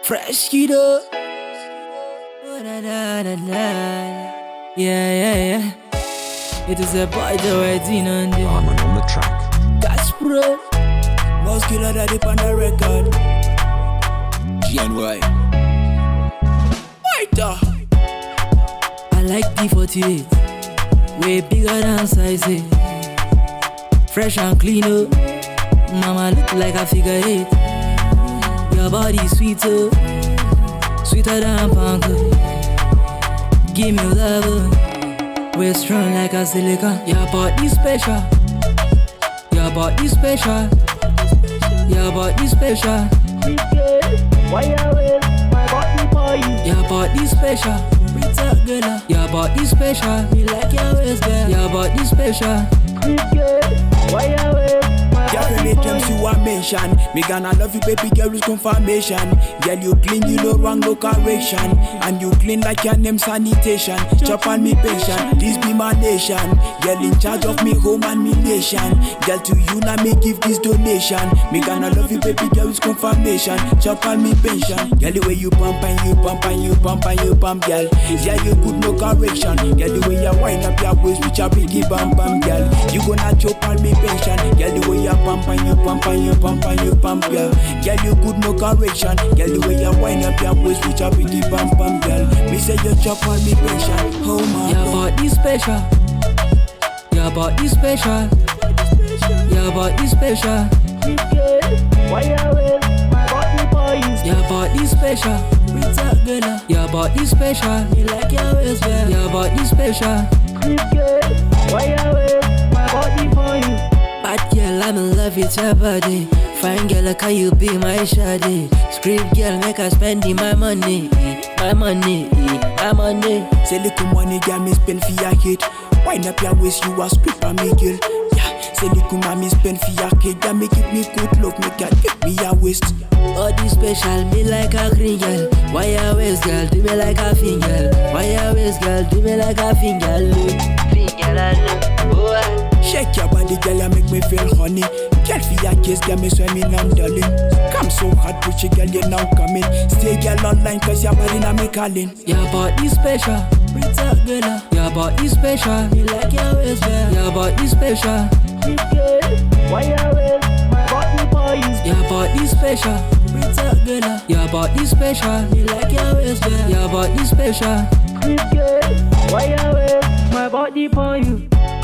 Fresh kiddo. Yeah. It is a boy Joe Dino. Arman on the track. Gaspro. Muscular daddy on the record. GNY. Fighter. I like P48. Way bigger than size. Fresh and clean up. Mama look like a figure 8. Your body sweeter. Sweeter than panko. Give me love. We're strong like a silicon. Your body special. Your body special. Your body special. Why you with my body for you? Your body special. Your body special. Me like your waist, girl. Your body special. Why you with my Girl, body me for terms you? you a mention. Me gonna love you, baby girl, with confirmation. Girl, you clean, you no wrong, no correction. And you clean like your name sanitation. Chop on me patient, this be my nation. Girl, in charge of me home and me nation. Girl, to you now me give this donation. Me gonna love you, baby girl, with confirmation. Chop on me pension. Girl, the way you pump and you pump and you pump and you pump, girl. Yeah, you good, no correction. Girl, the way you wind up your waist with your biggie bam bam, girl. You gonna chop on me pension. Girl, the way you pump and you pump and you pump and you pump, girl. Girl, you good, no correction. Girl, the way you wind up your waist with your biggie bam bam, girl. Me say you chop on me pension. Oh my Your God. body special. Your body special. Your body special. Why you with my body for you? Your body special. Your body special. Me like your waist, girl. Your body special. Why you with my body for you? Bad girl, I'm in love with your body. Fine girl, can you be my shawty? Script girl, make her spend my money. My money. Say little money, girl, me spend for your kid. Wind up your waist, you a script on me, girl. Yeah, say little mommy spend for your kid. Girl, me give me good love, make her give me your waist. Body special, me like a green girl. Why your waist, girl, do me like a finger. Why your waist, girl, do me like a finger. Look, finger, look, boy. Shake your body, girl, you make me feel honey. Girl, for your kiss, girl, me swimming and darling. Come so hot, pretty girl, you now coming. Stay girl online, cause your body now me calling. Your body special. Your body special. Me like your waist, girl. Your body special. Why you with my body for you? Your body special. Your body special. Me like your waist, girl. Your body special. Why you with my body for you?